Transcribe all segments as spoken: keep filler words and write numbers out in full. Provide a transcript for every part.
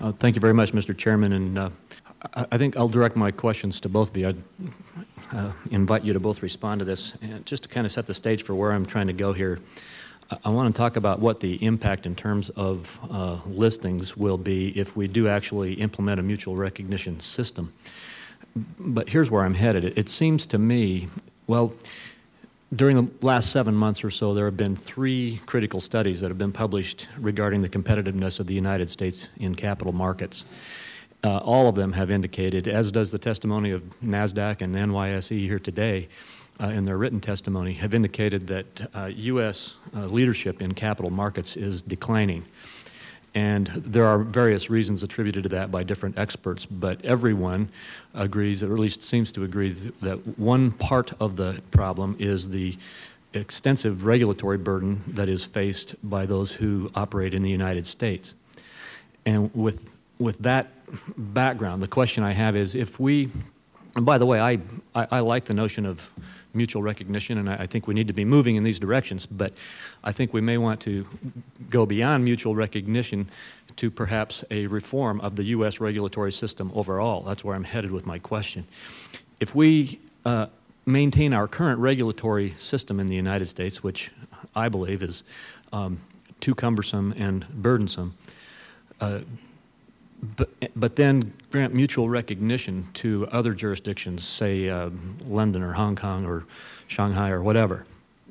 Uh, thank you very much, Mister Chairman, and uh, I, I think I'll direct my questions to both of you. I'd uh, invite you to both respond to this. And just to kind of set the stage for where I'm trying to go here, I, I want to talk about what the impact in terms of uh, listings will be if we do actually implement a mutual recognition system. But here's where I'm headed. It, it seems to me, well, during the last seven months or so, there have been three critical studies that have been published regarding the competitiveness of the United States in capital markets. Uh, all of them have indicated, as does the testimony of NASDAQ and N Y S E here today, uh, in their written testimony, have indicated that uh, U S uh, leadership in capital markets is declining. And there are various reasons attributed to that by different experts, but everyone agrees, or at least seems to agree, that one part of the problem is the extensive regulatory burden that is faced by those who operate in the United States. And with, with that background, the question I have is, if we, and by the way, I, I, I like the notion of mutual recognition, and I, I think we need to be moving in these directions, but I think we may want to go beyond mutual recognition to perhaps a reform of the U S regulatory system overall. That's where I'm headed with my question. If we uh, maintain our current regulatory system in the United States, which I believe is um, too cumbersome and burdensome, uh, But, but then grant mutual recognition to other jurisdictions, say uh, London or Hong Kong or Shanghai or whatever,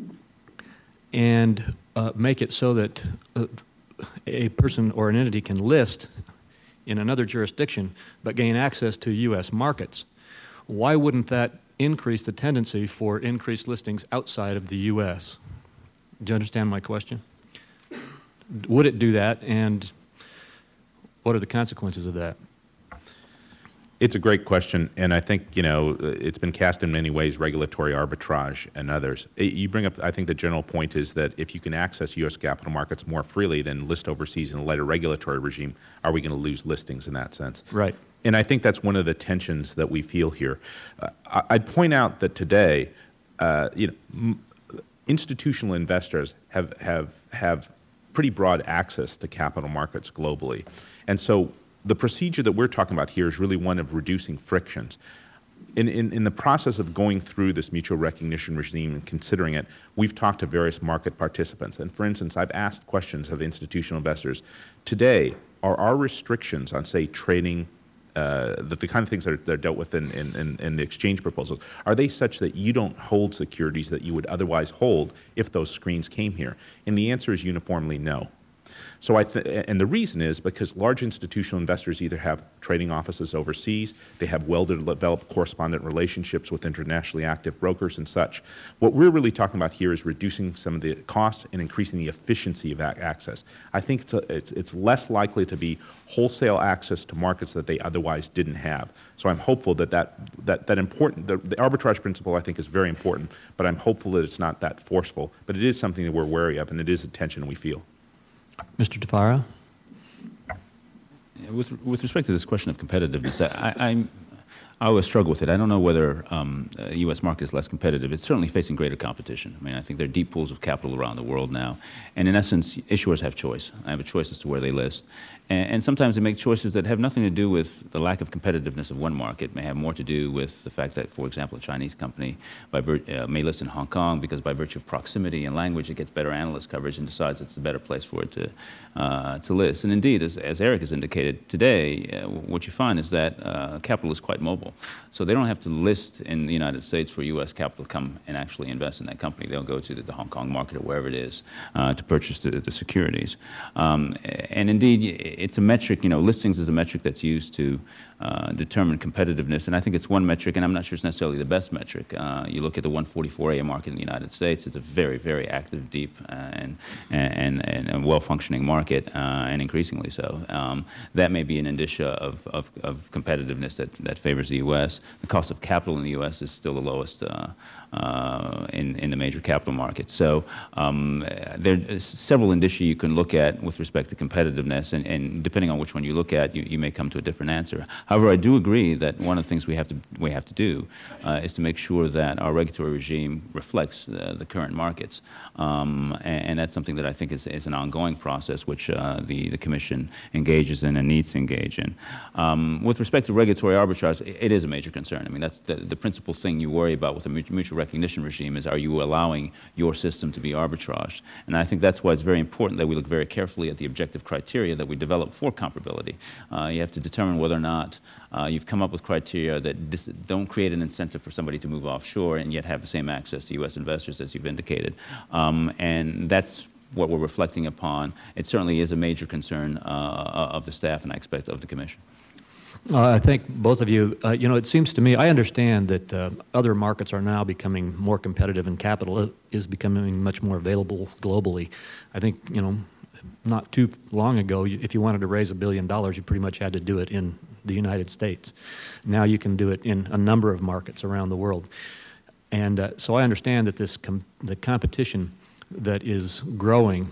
and uh, make it so that uh, a person or an entity can list in another jurisdiction but gain access to U S markets. Why wouldn't that increase the tendency for increased listings outside of the U S? Do you understand my question? Would it do that, and what are the consequences of that? It's a great question, and I think, you know, it's been cast in many ways, regulatory arbitrage and others. You bring up, I think the general point is that if you can access U S capital markets more freely than list overseas in a lighter regulatory regime, are we going to lose listings in that sense? Right. And I think that's one of the tensions that we feel here. Uh, I'd point out that today, uh, you know, m institutional investors have, have, have pretty broad access to capital markets globally. And so the procedure that we're talking about here is really one of reducing frictions. In, in, in the process of going through this mutual recognition regime and considering it, we've talked to various market participants. And for instance, I've asked questions of institutional investors. Today, are our restrictions on, say, trading, uh, the, the kind of things that are, that are dealt with in, in, in the exchange proposals, are they such that you don't hold securities that you would otherwise hold if those screens came here? And the answer is uniformly no. So I th and the reason is because large institutional investors either have trading offices overseas, they have well-developed correspondent relationships with internationally active brokers and such. What we're really talking about here is reducing some of the costs and increasing the efficiency of that access. I think it's, a, it's, it's less likely to be wholesale access to markets that they otherwise didn't have. So I'm hopeful that that, that, that important, the, the arbitrage principle I think is very important, but I'm hopeful that it's not that forceful. But it is something that we're wary of, and it is a tension we feel. Mister Tafara? With, with respect to this question of competitiveness, I, I'm, I always struggle with it. I don't know whether um, the U S market is less competitive. It's certainly facing greater competition. I mean, I think there are deep pools of capital around the world now. And in essence, issuers have choice. I have a choice as to where they list. And, and sometimes they make choices that have nothing to do with the lack of competitiveness of one market. It may have more to do with the fact that, for example, a Chinese company by vir uh, may list in Hong Kong because by virtue of proximity and language, it gets better analyst coverage and decides it's a better place for it to, uh, to list. And indeed, as, as Eric has indicated, today, uh, what you find is that uh, capital is quite mobile. So they don't have to list in the United States for U S capital to come and actually invest in that company. They'll go to the, the Hong Kong market or wherever it is uh, to purchase the, the securities. Um, and indeed, it's a metric, you know, listings is a metric that's used to uh, determine competitiveness, and I think it's one metric, and I'm not sure it's necessarily the best metric. Uh, you look at the one forty-four A market in the United States, it's a very, very active, deep, uh, and, and, and, and well-functioning market, uh, and increasingly so. Um, that may be an indicia of, of, of competitiveness that, that favors the the U S. The cost of capital in the U S is still the lowest uh, uh, in, in the major capital markets. So um, there are several indicia you can look at with respect to competitiveness, and, and depending on which one you look at, you, you may come to a different answer. However, I do agree that one of the things we have to, we have to do uh, is to make sure that our regulatory regime reflects uh, the current markets. Um, and, and that's something that I think is, is an ongoing process which uh, the, the Commission engages in and needs to engage in. Um, with respect to regulatory arbitrage, it, it is a major concern. I mean, that's the, the principal thing you worry about with a mutual recognition regime is, are you allowing your system to be arbitraged? And I think that's why it's very important that we look very carefully at the objective criteria that we develop for comparability. Uh, you have to determine whether or not uh, you've come up with criteria that dis don't create an incentive for somebody to move offshore and yet have the same access to U S investors as you've indicated. Um, and that's what we're reflecting upon. It certainly is a major concern uh, of the staff, and I expect of the Commission. Uh, I think both of you, uh, you know, it seems to me, I understand that uh, other markets are now becoming more competitive and capital is becoming much more available globally. I think, you know, not too long ago, if you wanted to raise a billion dollars, you pretty much had to do it in the United States. Now you can do it in a number of markets around the world. And uh, so I understand that this com the competition that is growing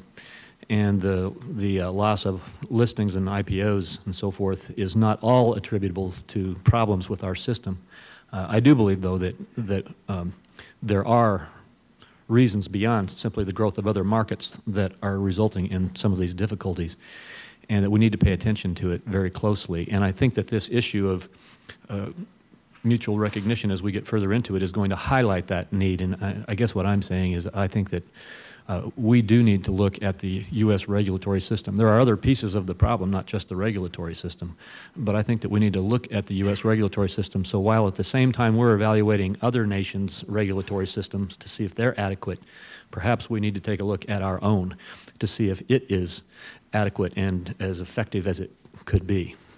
and the, the uh, loss of listings and I P Os and so forth is not all attributable to problems with our system. Uh, I do believe, though, that, that um, there are reasons beyond simply the growth of other markets that are resulting in some of these difficulties, and that we need to pay attention to it very closely. And I think that this issue of uh, mutual recognition as we get further into it is going to highlight that need. And I, I guess what I'm saying is I think that Uh, we do need to look at the U S regulatory system. There are other pieces of the problem, not just the regulatory system, but I think that we need to look at the U S regulatory system. So while at the same time we're evaluating other nations' regulatory systems to see if they're adequate, perhaps we need to take a look at our own to see if it is adequate and as effective as it could be.